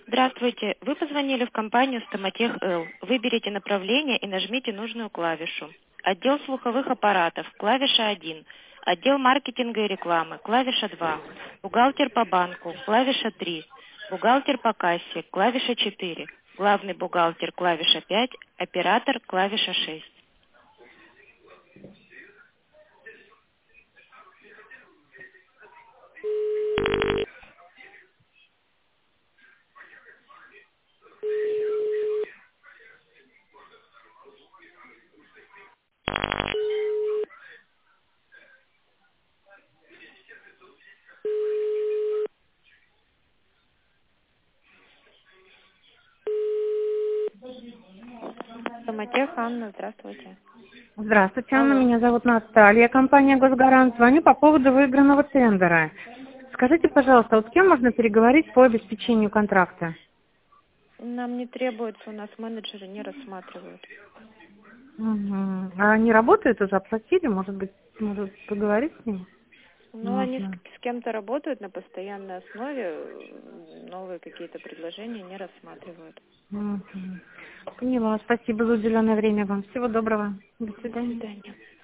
Здравствуйте. Вы позвонили в компанию «Стоматех Л». Выберите направление и нажмите нужную клавишу. Отдел слуховых аппаратов, клавиша 1. Отдел маркетинга и рекламы, клавиша 2. Бухгалтер по банку, клавиша 3. Бухгалтер по кассе, клавиша 4. Главный бухгалтер, клавиша 5. Оператор, клавиша 6. Стоматех Анна, здравствуйте. Здравствуйте, Анна. Алло. Меня зовут Наталья, компания «Госгарант». Звоню по поводу выигранного тендера. Скажите, пожалуйста, вот с кем можно переговорить по обеспечению контракта? Нам не требуется, у нас менеджеры не рассматривают. Угу. А они работают уже, оплатили? Может поговорить с ними? Ну, они Можно. с кем-то работают на постоянной основе, новые какие-то предложения не рассматривают. Угу. Поняла. Спасибо за уделенное время вам. Всего доброго. До До свидания. свидания.